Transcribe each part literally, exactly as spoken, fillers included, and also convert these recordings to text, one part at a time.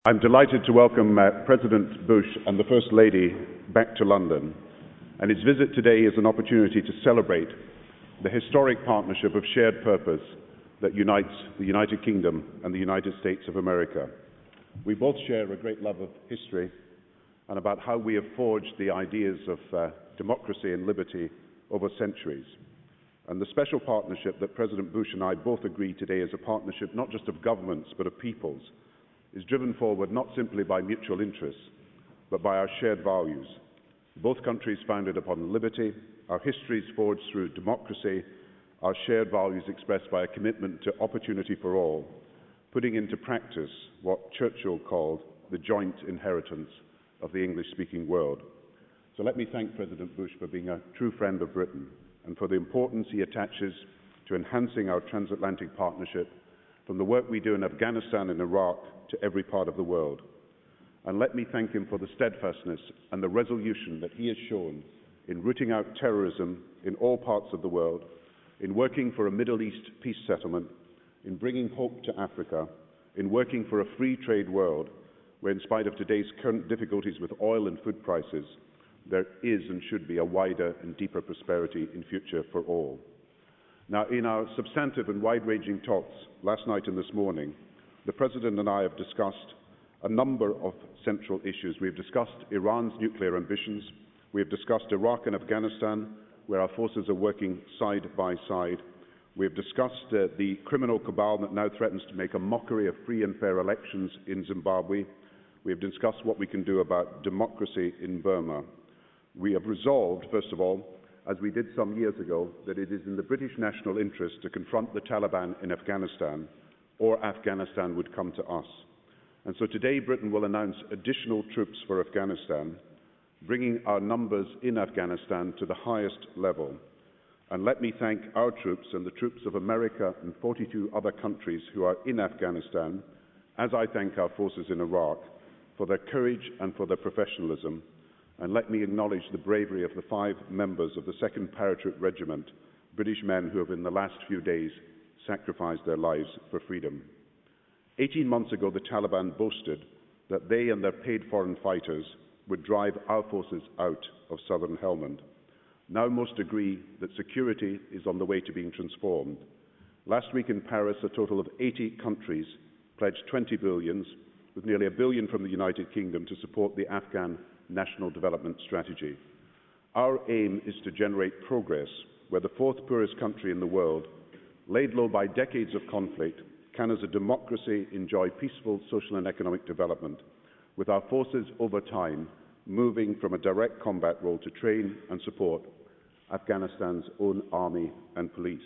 I'm delighted to welcome uh, President Bush and the First Lady back to London, and his visit today is an opportunity to celebrate the historic partnership of shared purpose that unites the United Kingdom and the United States of America. We both share a great love of history and about how we have forged the ideas of uh, democracy and liberty over centuries. And the special partnership that President Bush and I both agree today is a partnership not just of governments but of peoples, is driven forward not simply by mutual interests, but by our shared values. Both countries founded upon liberty, our histories forged through democracy, our shared values expressed by a commitment to opportunity for all, putting into practice what Churchill called the joint inheritance of the English-speaking world. So let me thank President Bush for being a true friend of Britain and for the importance he attaches to enhancing our transatlantic partnership from the work we do in Afghanistan and Iraq to every part of the world. And let me thank him for the steadfastness and the resolution that he has shown in rooting out terrorism in all parts of the world, in working for a Middle East peace settlement, in bringing hope to Africa, in working for a free trade world where, in spite of today's current difficulties with oil and food prices, there is and should be a wider and deeper prosperity in future for all. Now, in our substantive and wide-ranging talks last night and this morning, the President and I have discussed a number of central issues. We have discussed Iran's nuclear ambitions. We have discussed Iraq and Afghanistan, where our forces are working side by side. We have discussed uh, the criminal cabal that now threatens to make a mockery of free and fair elections in Zimbabwe. We have discussed what we can do about democracy in Burma. We have resolved, first of all, as we did some years ago, that it is in the British national interest to confront the Taliban in Afghanistan, or Afghanistan would come to us. And so today Britain will announce additional troops for Afghanistan, bringing our numbers in Afghanistan to the highest level. And let me thank our troops and the troops of America and forty-two other countries who are in Afghanistan, as I thank our forces in Iraq, for their courage and for their professionalism. And let me acknowledge the bravery of the five members of the second Paratroop Regiment, British men who have in the last few days sacrificed their lives for freedom. Eighteen months ago, the Taliban boasted that they and their paid foreign fighters would drive our forces out of southern Helmand. Now most agree that security is on the way to being transformed. Last week in Paris, a total of eighty countries pledged twenty billions, with nearly a billion from the United Kingdom, to support the Afghan National Development Strategy. Our aim is to generate progress where the fourth poorest country in the world, laid low by decades of conflict, can as a democracy enjoy peaceful social and economic development, with our forces over time moving from a direct combat role to train and support Afghanistan's own army and police.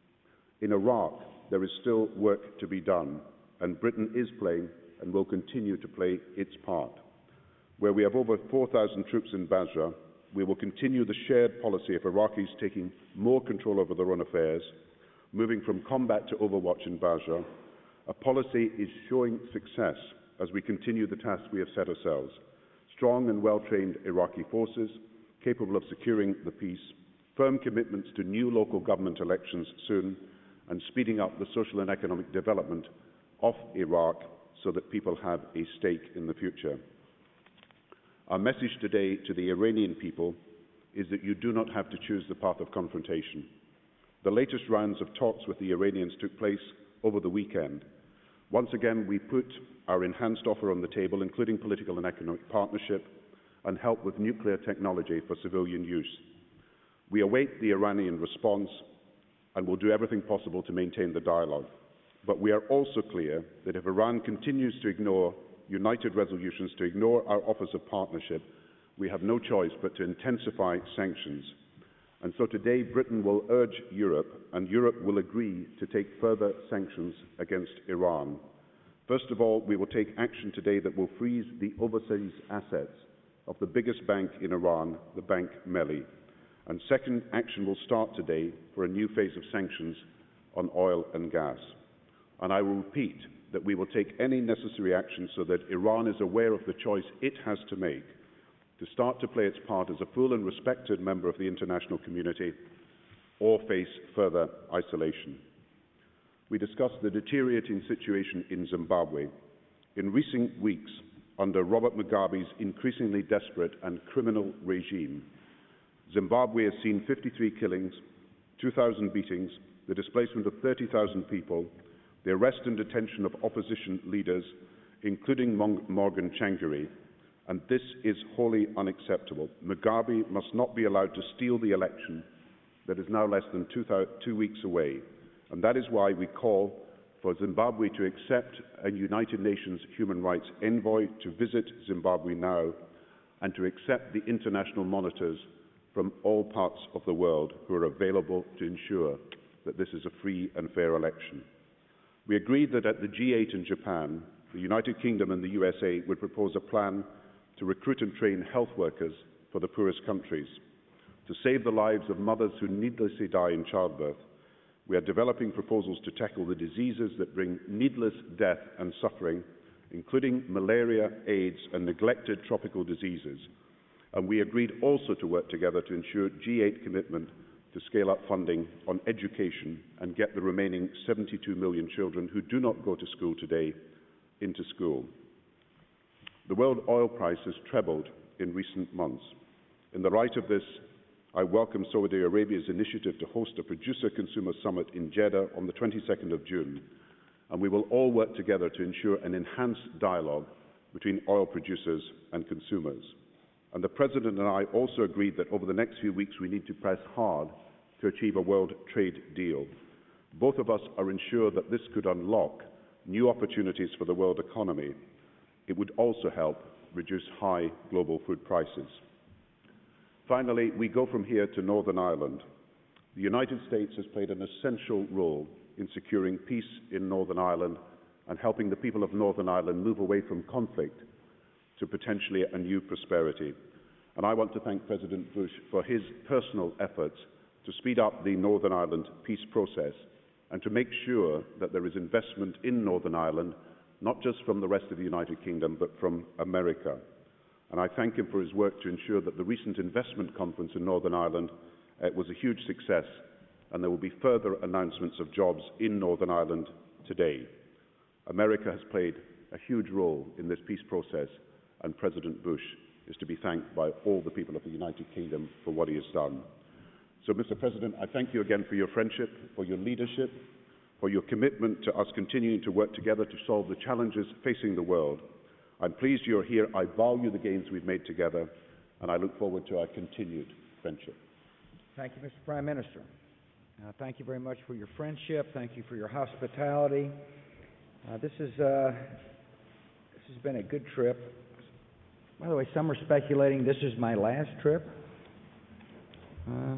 In Iraq, there is still work to be done, and Britain is playing and will continue to play its part. Where we have over four thousand troops in Basra, we will continue the shared policy of Iraqis taking more control over their own affairs, moving from combat to overwatch in Basra. A policy is showing success as we continue the task we have set ourselves. Strong and well-trained Iraqi forces, capable of securing the peace, firm commitments to new local government elections soon, and speeding up the social and economic development of Iraq so that people have a stake in the future. Our message today to the Iranian people is that you do not have to choose the path of confrontation. The latest rounds of talks with the Iranians took place over the weekend. Once again, we put our enhanced offer on the table, including political and economic partnership and help with nuclear technology for civilian use. We await the Iranian response and will do everything possible to maintain the dialogue. But we are also clear that if Iran continues to ignore united resolutions, to ignore our offers of partnership, we have no choice but to intensify sanctions. And so today, Britain will urge Europe, and Europe will agree to take further sanctions against Iran. First of all, we will take action today that will freeze the overseas assets of the biggest bank in Iran, the Bank Melli. And second, action will start today for a new phase of sanctions on oil and gas. And I will repeat that we will take any necessary action so that Iran is aware of the choice it has to make to start to play its part as a full and respected member of the international community or face further isolation. We discussed the deteriorating situation in Zimbabwe In recent weeks, under Robert Mugabe's increasingly desperate and criminal regime, Zimbabwe has seen fifty-three killings, two thousand beatings, the displacement of thirty thousand people, the arrest and detention of opposition leaders, including Morgan Tsvangirai, and this is wholly unacceptable. Mugabe must not be allowed to steal the election that is now less than two, two weeks away, and that is why we call for Zimbabwe to accept a United Nations human rights envoy to visit Zimbabwe now, and to accept the international monitors from all parts of the world who are available to ensure that this is a free and fair election. We agreed that at the G eight in Japan, the United Kingdom and the U S A would propose a plan to recruit and train health workers for the poorest countries. To save the lives of mothers who needlessly die in childbirth, we are developing proposals to tackle the diseases that bring needless death and suffering, including malaria, AIDS, and neglected tropical diseases. And we agreed also to work together to ensure G eight commitment to scale up funding on education and get the remaining seventy-two million children who do not go to school today into school. The world oil price has trebled in recent months. In the light of this, I welcome Saudi Arabia's initiative to host a producer-consumer summit in Jeddah on the twenty-second of June, and we will all work together to ensure an enhanced dialogue between oil producers and consumers. And the President and I also agreed that over the next few weeks we need to press hard to achieve a world trade deal. Both of us are ensured that this could unlock new opportunities for the world economy. It would also help reduce high global food prices. Finally, we go from here to Northern Ireland. The United States has played an essential role in securing peace in Northern Ireland and helping the people of Northern Ireland move away from conflict to potentially a new prosperity. And I want to thank President Bush for his personal efforts to speed up the Northern Ireland peace process and to make sure that there is investment in Northern Ireland, not just from the rest of the United Kingdom, but from America. And I thank him for his work to ensure that the recent investment conference in Northern Ireland uh, was a huge success, and there will be further announcements of jobs in Northern Ireland today. America has played a huge role in this peace process, and President Bush is to be thanked by all the people of the United Kingdom for what he has done. So, Mister President, I thank you again for your friendship, for your leadership, for your commitment to us continuing to work together to solve the challenges facing the world. I'm pleased you're here. I value the gains we've made together, and I look forward to our continued friendship. Thank you, Mister Prime Minister. Uh, thank you very much for your friendship. Thank you for your hospitality. Uh, this, is, uh, this has been a good trip. By the way, some are speculating this is my last trip. Uh,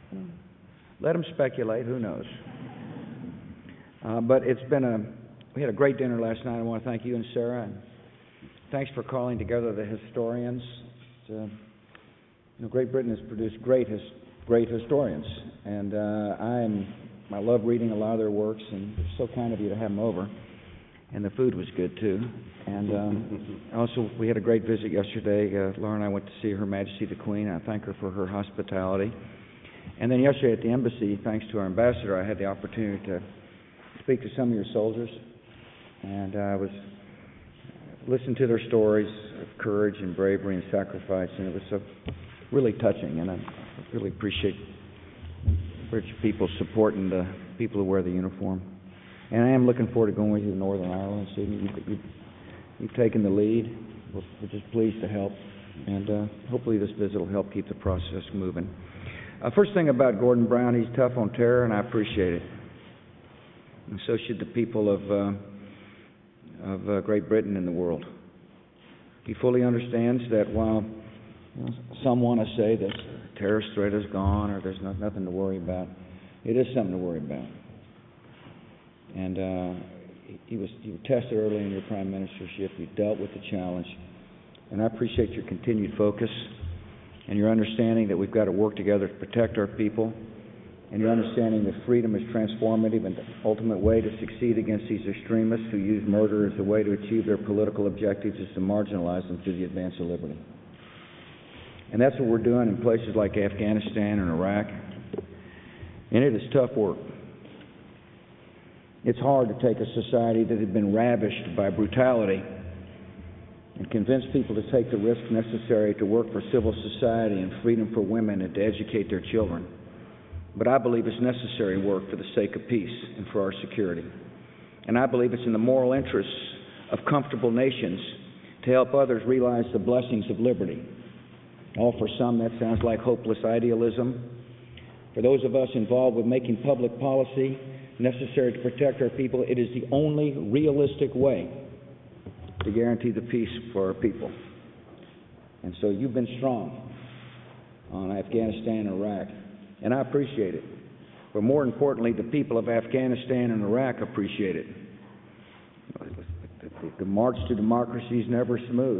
let them speculate. Who knows? Uh, but it's been a, we had a great dinner last night. I want to thank you and Sarah, and thanks for calling together the historians. It's, uh, you know, Great Britain has produced great, his, great historians, and uh, I'm, I love reading a lot of their works, and it's so kind of you to have them over. And the food was good too. And um, also, we had a great visit yesterday. Uh, Laura and I went to see Her Majesty the Queen. I thank her for her hospitality. And then yesterday at the embassy, thanks to our ambassador, I had the opportunity to speak to some of your soldiers, and I was listened to their stories of courage and bravery and sacrifice, and it was so really touching. And I really appreciate British people supporting the people who wear the uniform. And I am looking forward to going with you to Northern Ireland. So you, you, you've taken the lead. We're, we're just pleased to help. And uh, hopefully this visit will help keep the process moving. Uh, first thing about Gordon Brown, he's tough on terror, and I appreciate it. And so should the people of, uh, of uh, Great Britain and the world. He fully understands that while you know, some want to say that the terrorist threat is gone or there's not, nothing to worry about, it is something to worry about. And uh, he was you were tested early in your prime ministership. You dealt with the challenge, and I appreciate your continued focus and your understanding that we've got to work together to protect our people, and your understanding that freedom is transformative and the ultimate way to succeed against these extremists who use murder as a way to achieve their political objectives is to marginalize them through the advance of liberty. And that's what we're doing in places like Afghanistan and Iraq, and it is tough work. It's hard to take a society that had been ravished by brutality and convince people to take the risks necessary to work for civil society and freedom for women and to educate their children. But I believe it's necessary work for the sake of peace and for our security. And I believe it's in the moral interests of comfortable nations to help others realize the blessings of liberty. All for some, that sounds like hopeless idealism. For those of us involved with making public policy necessary to protect our people, it is the only realistic way to guarantee the peace for our people. And so you've been strong on Afghanistan and Iraq, and I appreciate it. But more importantly, the people of Afghanistan and Iraq appreciate it. The march to democracy is never smooth.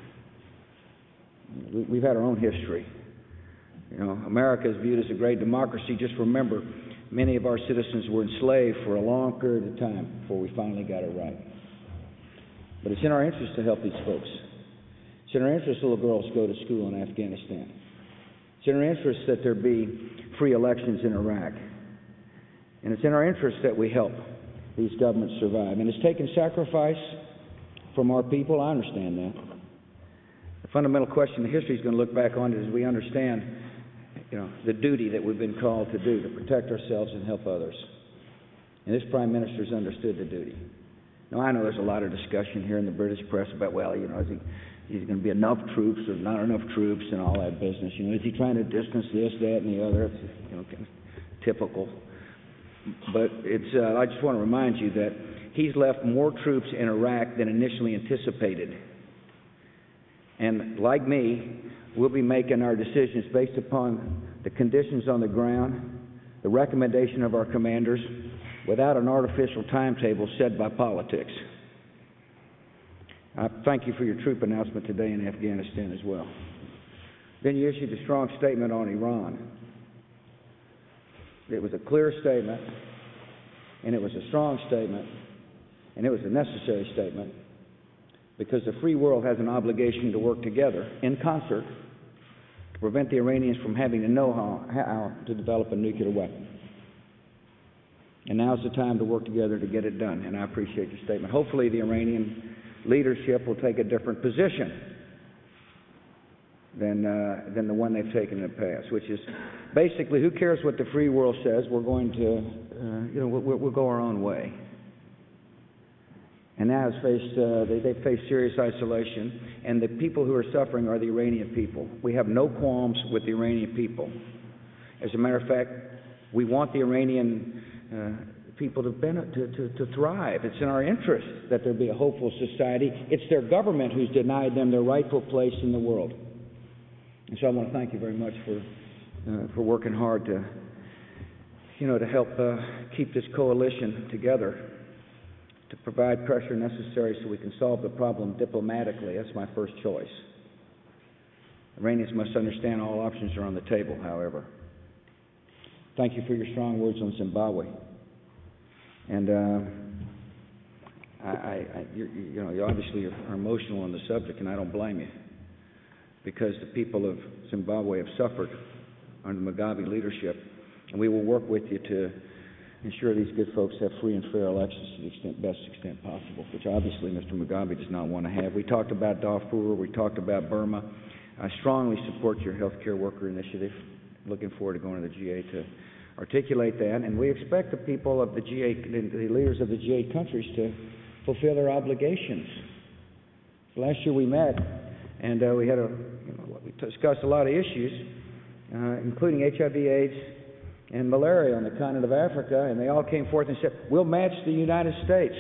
We've had our own history. You know, America is viewed as a great democracy. Just remember, many of our citizens were enslaved for a long period of time before we finally got it right. But it's in our interest to help these folks. It's in our interest little girls go to school in Afghanistan. It's in our interest that there be free elections in Iraq. And it's in our interest that we help these governments survive. And it's taken sacrifice from our people. I understand that. The fundamental question the history is going to look back on is we understand, you know, the duty that we've been called to do, to protect ourselves and help others. And this Prime Minister's understood the duty. Now, I know there's a lot of discussion here in the British press about, well, you know, is he, is going to be enough troops or not enough troops and all that business. You know, is he trying to distance this, that, and the other? It's, you know, kind of typical. But it's, uh, I just want to remind you that he's left more troops in Iraq than initially anticipated. And like me, we'll be making our decisions based upon the conditions on the ground, the recommendation of our commanders, without an artificial timetable set by politics. I thank you for your troop announcement today in Afghanistan as well. Then you issued a strong statement on Iran. It was a clear statement, and it was a strong statement, and it was a necessary statement, because the free world has an obligation to work together in concert to prevent the Iranians from having to know how, how to develop a nuclear weapon. And now's the time to work together to get it done, and I appreciate your statement. Hopefully the Iranian leadership will take a different position than, uh, than the one they've taken in the past, which is basically, who cares what the free world says? We're going to, uh, you know, we'll, we'll go our own way. And now it's faced, uh, they, they face serious isolation, and the people who are suffering are the Iranian people. We have no qualms with the Iranian people. As a matter of fact, we want the Iranian uh, people to, to, to, to thrive. It's in our interest that there be a hopeful society. It's their government who's denied them their rightful place in the world. And so I want to thank you very much for, uh, for working hard to, you know, to help uh, keep this coalition together, to provide pressure necessary so we can solve the problem diplomatically. That's my first choice. Iranians must understand all options are on the table, however. Thank you for your strong words on Zimbabwe. And uh, I, I, I you, you know, you obviously are emotional on the subject, and I don't blame you, because the people of Zimbabwe have suffered under Mugabe leadership, and we will work with you to ensure these good folks have free and fair elections to the extent, best extent possible, which obviously Mister Mugabe does not want to have. We talked about Darfur. We talked about Burma. I strongly support your health care worker initiative. Looking forward to going to the G eight to articulate that, and we expect the people of the G eight, the leaders of the G eight countries, to fulfill their obligations. Last year we met, and uh, we had a, you know, we discussed a lot of issues, uh, including H I V AIDS and malaria on the continent of Africa, and they all came forth and said, we'll match the United States.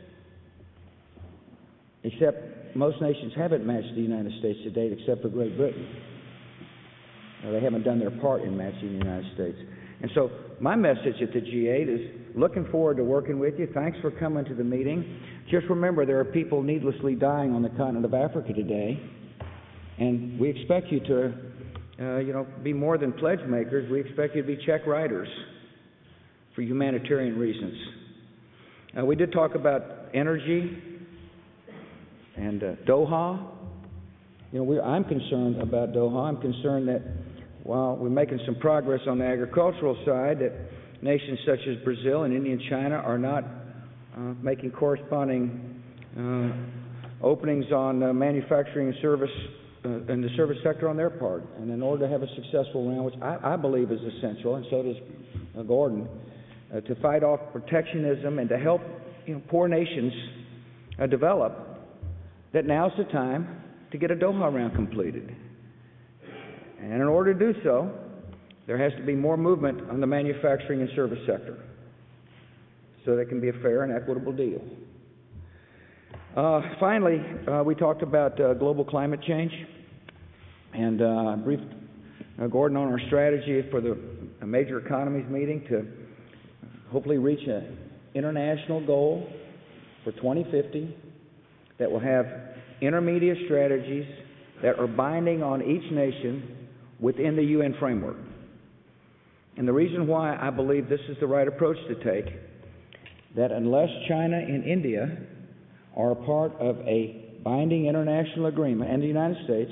Except most nations haven't matched the United States to date, except for Great Britain. Now, they haven't done their part in matching the United States. And so my message at the G eight is looking forward to working with you. Thanks for coming to the meeting. Just remember, there are people needlessly dying on the continent of Africa today, and we expect you to Uh, you know, be more than pledge makers. We expect you to be check writers for humanitarian reasons. Uh, we did talk about energy and uh, Doha. You know, we, I'm concerned about Doha. I'm concerned that while we're making some progress on the agricultural side, that nations such as Brazil and India and China are not uh, making corresponding uh, openings on uh, manufacturing and service uh, in the service sector on their part. And in order to have a successful round, which I, I believe is essential, and so does uh, Gordon, uh, to fight off protectionism and to help you know, poor nations uh, develop, that now's the time to get a Doha round completed. And in order to do so, there has to be more movement on the manufacturing and service sector so that it can be a fair and equitable deal. Uh, finally, uh, we talked about uh, global climate change, and uh, I briefed uh, Gordon on our strategy for the a major economies meeting to hopefully reach an international goal for twenty fifty that will have intermediate strategies that are binding on each nation within the U N framework. And the reason why I believe this is the right approach to take, that unless China and India are a part of a binding international agreement, and the United States,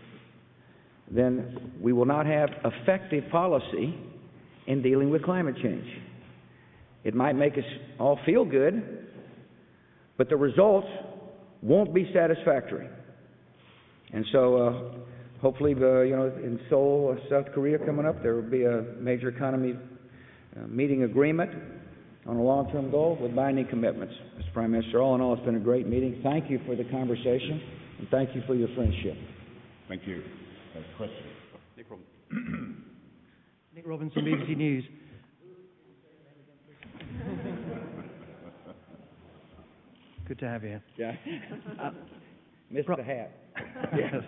then we will not have effective policy in dealing with climate change. It might make us all feel good, but the results won't be satisfactory. And so uh, hopefully, uh, you know, in Seoul, uh, South Korea coming up, there will be a major economy uh, meeting agreement on a long-term goal with binding commitments. Mister Prime Minister, all in all, it's been a great meeting. Thank you for the conversation, and thank you for your friendship. Thank you. Uh, question? Nick Robinson. Nick Robinson, B B C News. Good to have you. Yeah. Uh, Missed Pro- the hat. Yes.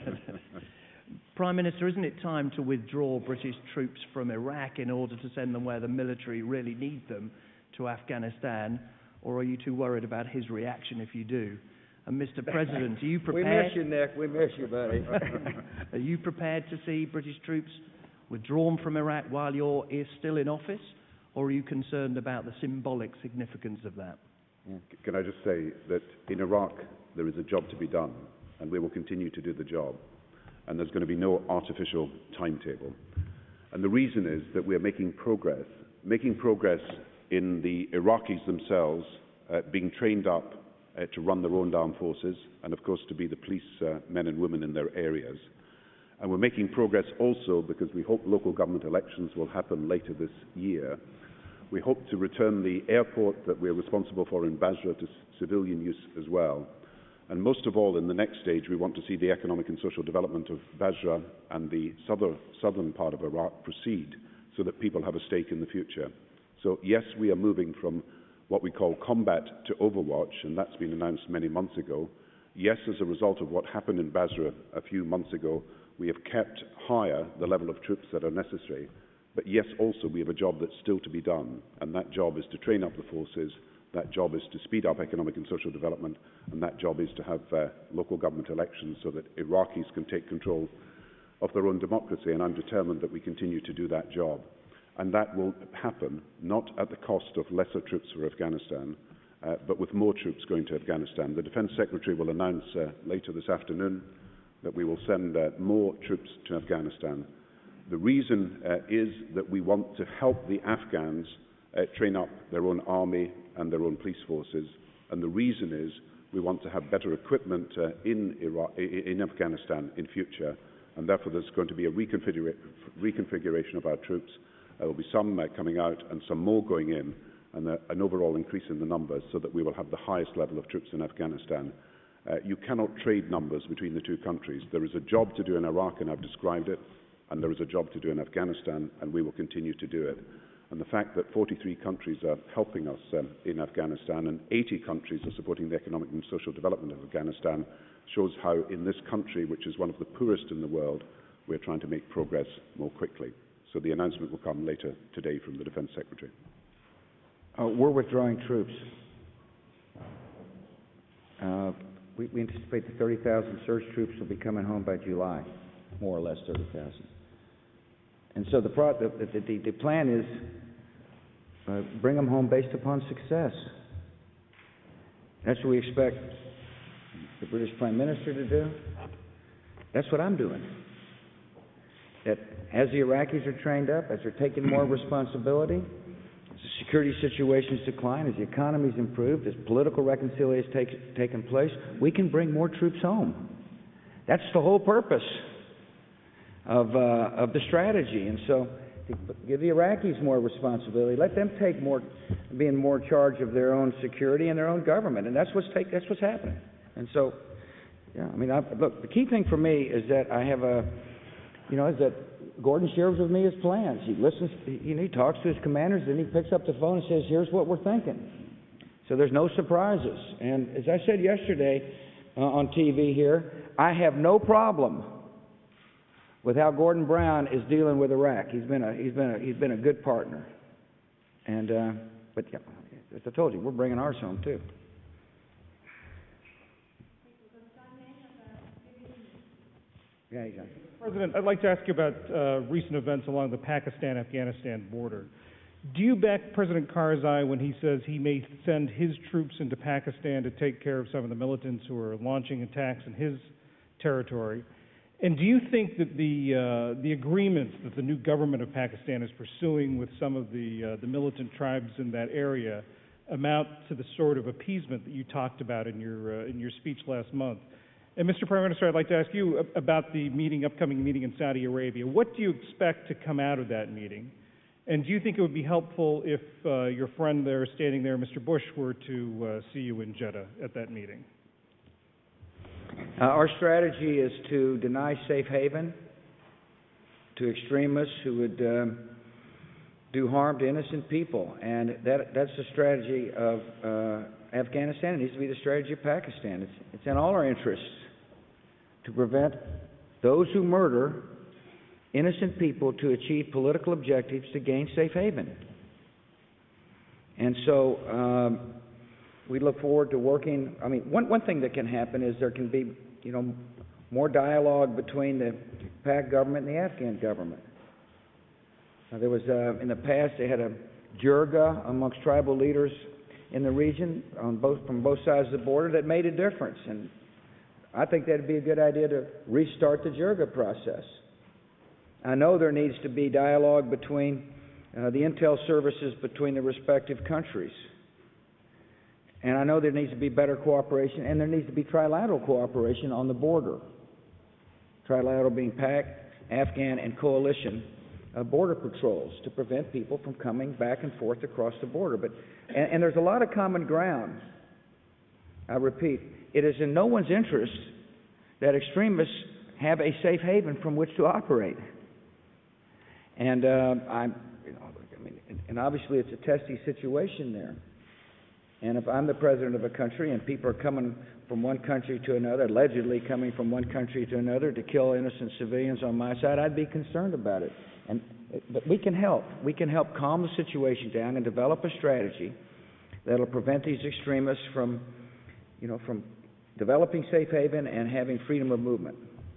Prime Minister, isn't it time to withdraw British troops from Iraq in order to send them where the military really need them, to Afghanistan, or are you too worried about his reaction if you do? And Mister President, are you prepared? We miss you, Nick. We miss you, buddy. Are you prepared to see British troops withdrawn from Iraq while you're still in office, or are you concerned about the symbolic significance of that? Can I just say that in Iraq there is a job to be done, and we will continue to do the job, and there's going to be no artificial timetable. And the reason is that we are making progress, making progress in the Iraqis themselves, uh, being trained up uh, to run their own armed forces, and of course to be the police uh, men and women in their areas. And we're making progress also because we hope local government elections will happen later this year. We hope to return the airport that we're responsible for in Basra to c- civilian use as well. And most of all, in the next stage, we want to see the economic and social development of Basra and the southern, southern part of Iraq proceed so that people have a stake in the future. So yes, we are moving from what we call combat to overwatch, and that's been announced many months ago. Yes, as a result of what happened in Basra a few months ago, we have kept higher the level of troops that are necessary. But yes, also we have a job that's still to be done, and that job is to train up the forces, that job is to speed up economic and social development, and that job is to have uh, local government elections so that Iraqis can take control of their own democracy, and I'm determined that we continue to do that job. And that will happen not at the cost of lesser troops for Afghanistan, uh, but with more troops going to Afghanistan. The Defence Secretary will announce uh, later this afternoon that we will send uh, more troops to Afghanistan. The reason uh, is that we want to help the Afghans uh, train up their own army and their own police forces, and the reason is we want to have better equipment uh, in, Iraq, in Afghanistan in future, and therefore there's going to be a reconfigura- reconfiguration of our troops. There will be some uh, coming out and some more going in, and uh, an overall increase in the numbers so that we will have the highest level of troops in Afghanistan. Uh, you cannot trade numbers between the two countries. There is a job to do in Iraq, and I've described it, and there is a job to do in Afghanistan, and we will continue to do it. And the fact that forty-three countries are helping us um, in Afghanistan and eighty countries are supporting the economic and social development of Afghanistan shows how in this country, which is one of the poorest in the world, we're trying to make progress more quickly. So the announcement will come later today from the Defence Secretary. Uh, we're withdrawing troops. Uh, we, we anticipate the thirty thousand surge troops will be coming home by July, more or less thirty thousand. And so the, pro- the, the, the, the plan is uh, bring them home based upon success. That's what we expect the British Prime Minister to do. That's what I'm doing. That as the Iraqis are trained up, as they're taking more responsibility, as the security situation's declined, as the economy's improved, as political reconciliation has take, taken place, we can bring more troops home. That's the whole purpose of, uh, of the strategy. And so, to give the Iraqis more responsibility, let them take more, be in more charge of their own security and their own government. And that's what's, take, that's what's happening. And so, yeah, I mean, I, look, the key thing for me is that I have a, you know, is that Gordon shares with me his plans. He listens, you know, he talks to his commanders, then he picks up the phone and says, here's what we're thinking. So there's no surprises. And as I said yesterday uh, on T V here, I have no problem with how Gordon Brown is dealing with Iraq. He's been a, he's been a, he's been a good partner. And, uh, but yeah, as I told you, we're bringing ours home too. Yeah, exactly. President, I'd like to ask you about uh, recent events along the Pakistan-Afghanistan border. Do you back President Karzai when he says he may send his troops into Pakistan to take care of some of the militants who are launching attacks in his territory? And do you think that the uh, the agreements that the new government of Pakistan is pursuing with some of the uh, the militant tribes in that area amount to the sort of appeasement that you talked about in your uh, in your speech last month? And Mister Prime Minister, I'd like to ask you about the meeting, upcoming meeting in Saudi Arabia. What do you expect to come out of that meeting? And do you think it would be helpful if uh, your friend there, standing there, Mister Bush, were to uh, see you in Jeddah at that meeting? Uh, our strategy is to deny safe haven to extremists who would um, do harm to innocent people. And that, that's the strategy of uh, Afghanistan. It needs to be the strategy of Pakistan. It's, it's in all our interests to prevent those who murder innocent people to achieve political objectives to gain safe haven. And so um, we look forward to working. I mean, one, one thing that can happen is there can be, you know, more dialogue between the Pak government and the Afghan government. Now, there was, uh, in the past, they had a jirga amongst tribal leaders in the region on both, from both sides of the border that made a difference. And I think that would be a good idea to restart the jirga process. I know there needs to be dialogue between uh, the intel services between the respective countries. And I know there needs to be better cooperation, and there needs to be trilateral cooperation on the border. Trilateral being Pak, Afghan, and coalition uh, border patrols to prevent people from coming back and forth across the border. But and, and there's a lot of common ground. I repeat, it is in no one's interest that extremists have a safe haven from which to operate. And uh, I'm, you know, I mean, and obviously it's a testy situation there. And if I'm the president of a country and people are coming from one country to another, allegedly coming from one country to another to kill innocent civilians on my side, I'd be concerned about it. And but we can help. We can help calm the situation down and develop a strategy that'll prevent these extremists from, you know, from developing safe haven and having freedom of movement.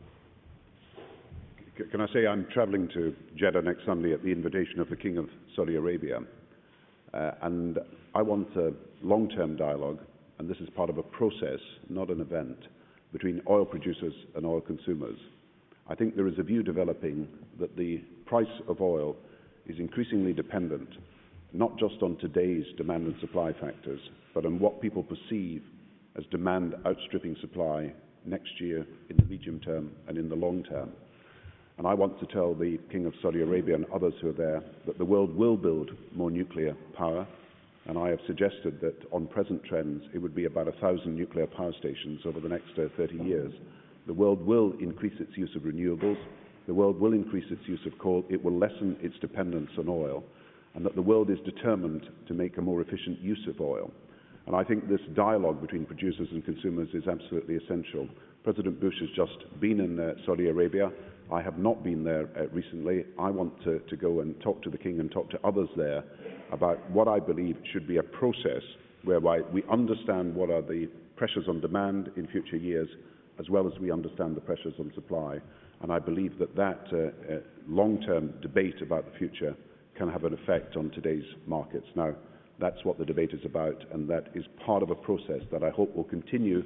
Can I say I'm traveling to Jeddah next Sunday at the invitation of the King of Saudi Arabia, uh, and I want a long-term dialogue, and this is part of a process, not an event, between oil producers and oil consumers. I think there is a view developing that the price of oil is increasingly dependent not just on today's demand and supply factors, but on what people perceive as demand outstripping supply next year, in the medium term, and in the long term. And I want to tell the King of Saudi Arabia and others who are there that the world will build more nuclear power, and I have suggested that on present trends it would be about a thousand nuclear power stations over the next uh, thirty years. The world will increase its use of renewables, the world will increase its use of coal, it will lessen its dependence on oil, and that the world is determined to make a more efficient use of oil. And I think this dialogue between producers and consumers is absolutely essential. President Bush has just been in uh, Saudi Arabia. I have not been there uh, recently. I want to, to go and talk to the King and talk to others there about what I believe should be a process whereby we understand what are the pressures on demand in future years, as well as we understand the pressures on supply. And I believe that that uh, uh, long-term debate about the future can have an effect on today's markets. Now, that's what the debate is about, and that is part of a process that I hope will continue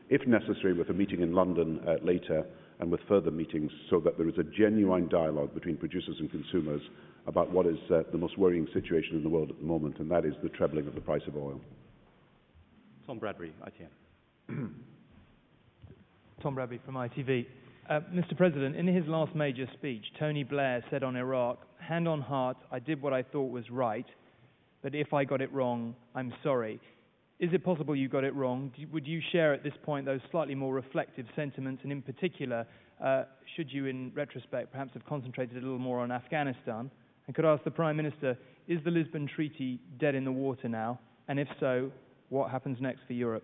if necessary with a meeting in London uh, later and with further meetings, so that there is a genuine dialogue between producers and consumers about what is uh, the most worrying situation in the world at the moment, and that is the trebling of the price of oil. Tom Bradbury, I T N. Tom Bradbury from I T V. Uh, Mister President, in his last major speech, Tony Blair said on Iraq, "Hand on heart, I did what I thought was right, but if I got it wrong, I'm sorry." Is it possible you got it wrong? Do, would you share at this point those slightly more reflective sentiments, and in particular, uh, should you in retrospect perhaps have concentrated a little more on Afghanistan? And could I ask the Prime Minister, is the Lisbon Treaty dead in the water now? And if so, what happens next for Europe?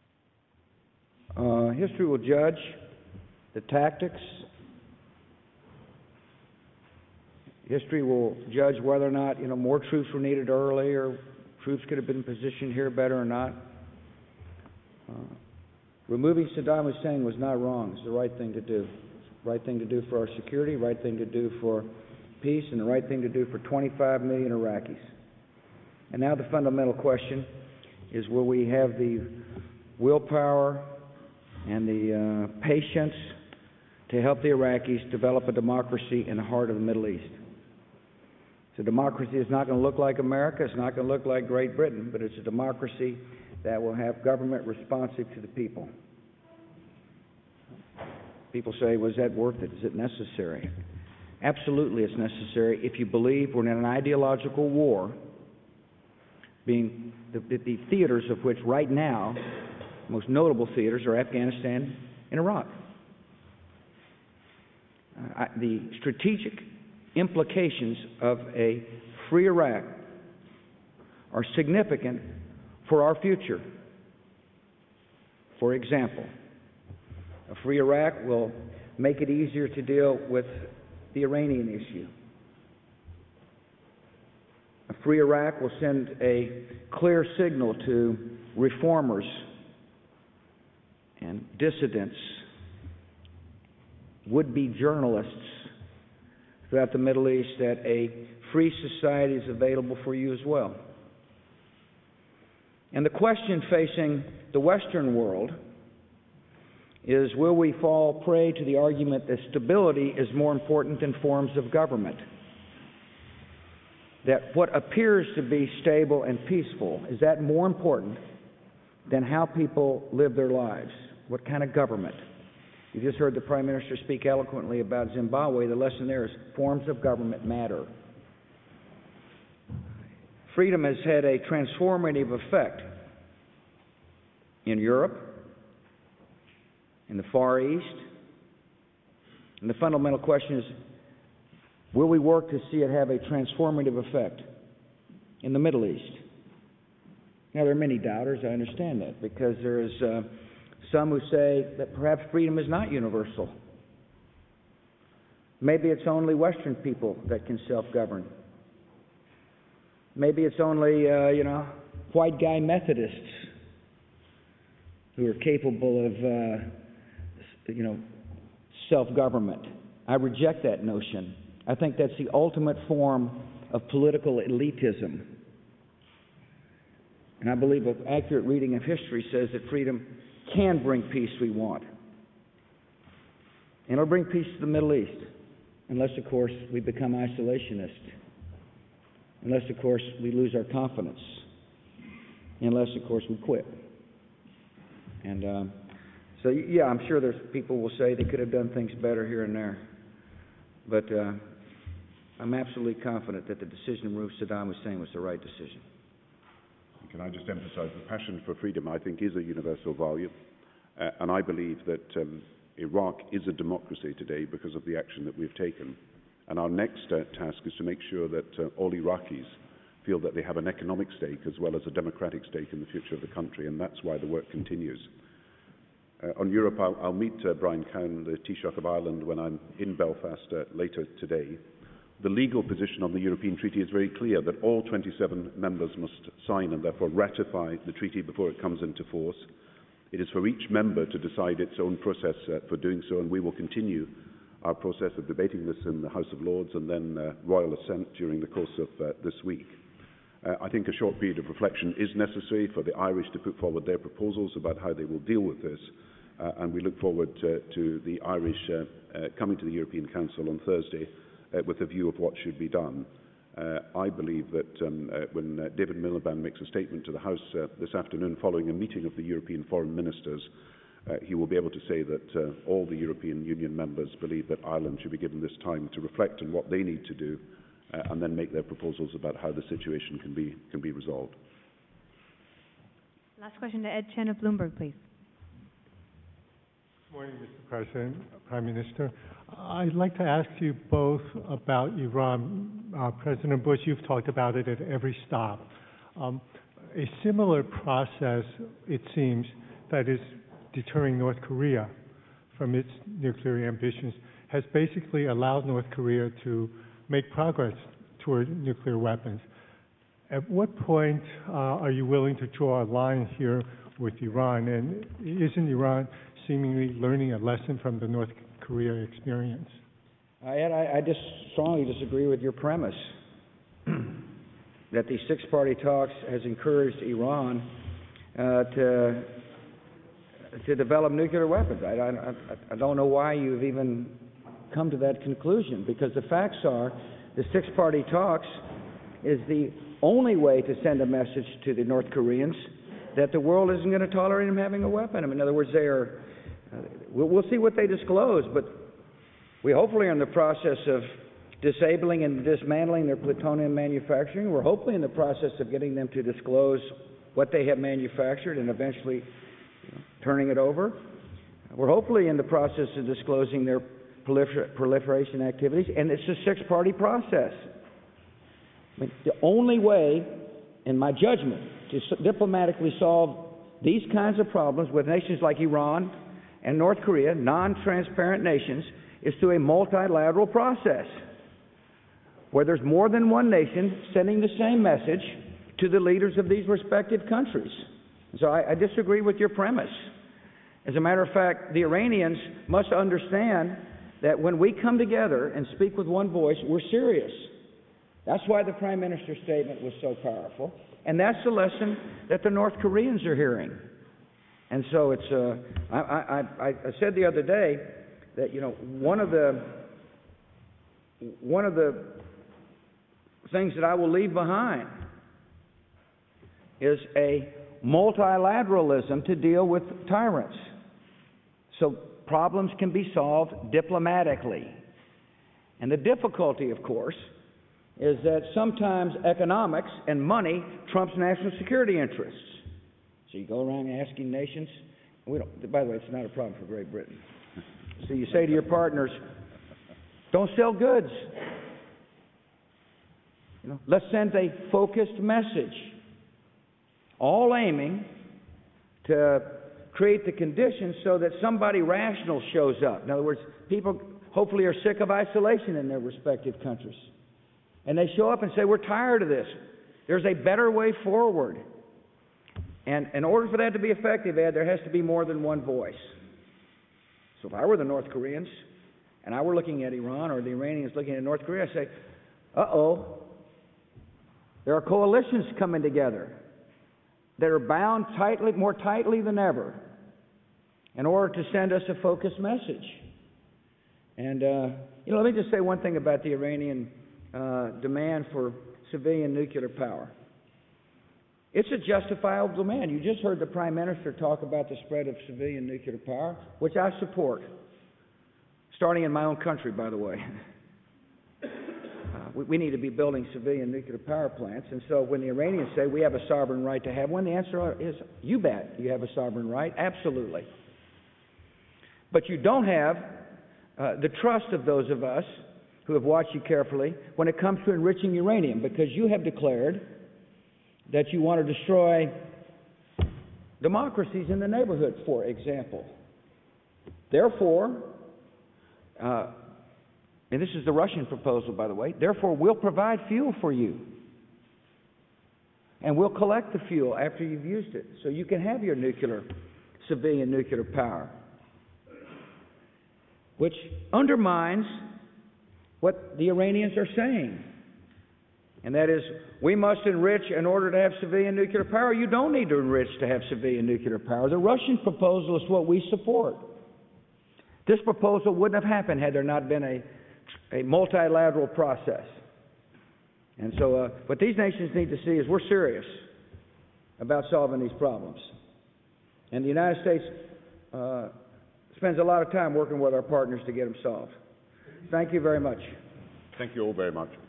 Uh, history will judge the tactics. History will judge whether or not, you know, more troops were needed early, or troops could have been positioned here better or not. Uh, removing Saddam Hussein was not wrong. It's the right thing to do. It's the right thing to do for our security, right thing to do for peace, and the right thing to do for twenty-five million Iraqis. And now the fundamental question is, will we have the willpower and the uh, patience to help the Iraqis develop a democracy in the heart of the Middle East? So democracy is not going to look like America, it's not going to look like Great Britain, but it's a democracy that will have government responsive to the people. People say, was that worth it? Is it necessary? Absolutely it's necessary if you believe we're in an ideological war, being the, the, the theaters of which right now, most notable theaters are Afghanistan and Iraq. Uh, I, the strategic implications of a free Iraq are significant for our future. For example, a free Iraq will make it easier to deal with the Iranian issue. A free Iraq will send a clear signal to reformers and dissidents, would-be journalists throughout the Middle East, that a free society is available for you as well. And the question facing the Western world is, will we fall prey to the argument that stability is more important than forms of government? That what appears to be stable and peaceful, is that more important than how people live their lives? What kind of government? You just heard the Prime Minister speak eloquently about Zimbabwe. The lesson there is forms of government matter. Freedom has had a transformative effect in Europe, in the Far East. And the fundamental question is, will we work to see it have a transformative effect in the Middle East? Now, there are many doubters, I understand that, because there is uh, some who say that perhaps freedom is not universal. Maybe it's only Western people that can self-govern. Maybe it's only, uh, you know, white guy Methodists who are capable of, uh, you know, self-government. I reject that notion. I think that's the ultimate form of political elitism. And I believe an accurate reading of history says that freedom can bring peace we want. And it'll bring peace to the Middle East, unless, of course, we become isolationist, unless, of course, we lose our confidence, unless, of course, we quit. And um, so, yeah, I'm sure there's people will say they could have done things better here and there. But uh, I'm absolutely confident that the decision to remove Saddam Hussein was the right decision. Can I just emphasize the passion for freedom, I think, is a universal value. Uh, and I believe that um, Iraq is a democracy today because of the action that we've taken. And our next uh, task is to make sure that uh, all Iraqis feel that they have an economic stake as well as a democratic stake in the future of the country. And that's why the work continues. Uh, on Europe, I'll, I'll meet uh, Brian Cowan, the Taoiseach of Ireland, when I'm in Belfast uh, later today. The legal position on the European Treaty is very clear, that all twenty-seven members must sign and therefore ratify the treaty before it comes into force. It is for each member to decide its own process uh, for doing so, and we will continue our process of debating this in the House of Lords and then uh, royal assent during the course of uh, this week. Uh, I think a short period of reflection is necessary for the Irish to put forward their proposals about how they will deal with this, uh, and we look forward uh, to the Irish uh, uh, coming to the European Council on Thursday uh, with a view of what should be done. Uh, I believe that um, uh, when uh, David Miliband makes a statement to the House uh, this afternoon following a meeting of the European foreign ministers, uh, he will be able to say that uh, all the European Union members believe that Ireland should be given this time to reflect on what they need to do uh, and then make their proposals about how the situation can be, can be resolved. Last question to Ed Chen of Bloomberg, please. Good morning, Mister President, Prime Minister. I'd like to ask you both about Iran. Uh, President Bush, you've talked about it at every stop. Um, a similar process, it seems, that is deterring North Korea from its nuclear ambitions has basically allowed North Korea to make progress toward nuclear weapons. At what point uh, are you willing to draw a line here with Iran? And isn't Iran seemingly learning a lesson from the North Korea experience? Uh, Ed, I, I just strongly disagree with your premise that these six-party talks has encouraged Iran uh, to to develop nuclear weapons. I, I, I don't know why you've even come to that conclusion, because the facts are the six-party talks is the only way to send a message to the North Koreans that the world isn't going to tolerate them having a weapon. I mean, in other words, they are. Uh, we'll, we'll see what they disclose, but we hopefully are in the process of disabling and dismantling their plutonium manufacturing. We're hopefully in the process of getting them to disclose what they have manufactured and eventually you know, turning it over. We're hopefully in the process of disclosing their prolifer- proliferation activities, and it's a six-party process. I mean, the only way, in my judgment, to s- diplomatically solve these kinds of problems with nations like Iran and North Korea, non-transparent nations, is through a multilateral process where there's more than one nation sending the same message to the leaders of these respective countries. So I, I disagree with your premise. As a matter of fact, the Iranians must understand that when we come together and speak with one voice, we're serious. That's why the Prime Minister's statement was so powerful, and that's the lesson that the North Koreans are hearing. And so it's, uh, I, I, I, I said the other day that, you know, one of the, one of the things that I will leave behind is a multilateralism to deal with tyrants. So problems can be solved diplomatically. And the difficulty, of course, is that sometimes economics and money trumps national security interests. So you go around asking nations, we don't, by the way, it's not a problem for Great Britain. So you say to your partners, don't sell goods. You know, let's send a focused message, all aiming to create the conditions so that somebody rational shows up. In other words, people hopefully are sick of isolation in their respective countries. And they show up and say, we're tired of this. There's a better way forward. And in order for that to be effective, Ed, there has to be more than one voice. So if I were the North Koreans, and I were looking at Iran, or the Iranians looking at North Korea, I'd say, uh-oh, there are coalitions coming together that are bound tightly, more tightly than ever, in order to send us a focused message. And, uh, you know, let me just say one thing about the Iranian uh, demand for civilian nuclear power. It's a justifiable demand. You just heard the Prime Minister talk about the spread of civilian nuclear power, which I support, starting in my own country, by the way. uh, we, we need to be building civilian nuclear power plants. And so when the Iranians say we have a sovereign right to have one, the answer is, you bet you have a sovereign right, absolutely. But you don't have uh, the trust of those of us who have watched you carefully when it comes to enriching uranium, because you have declared that you want to destroy democracies in the neighborhood, for example. Therefore, uh, and this is the Russian proposal, by the way, therefore we'll provide fuel for you. And we'll collect the fuel after you've used it, so you can have your nuclear, civilian nuclear power, which undermines what the Iranians are saying. And that is, we must enrich in order to have civilian nuclear power. You don't need to enrich to have civilian nuclear power. The Russian proposal is what we support. This proposal wouldn't have happened had there not been a, a multilateral process. And so uh, what these nations need to see is we're serious about solving these problems. And the United States uh, spends a lot of time working with our partners to get them solved. Thank you very much. Thank you all very much.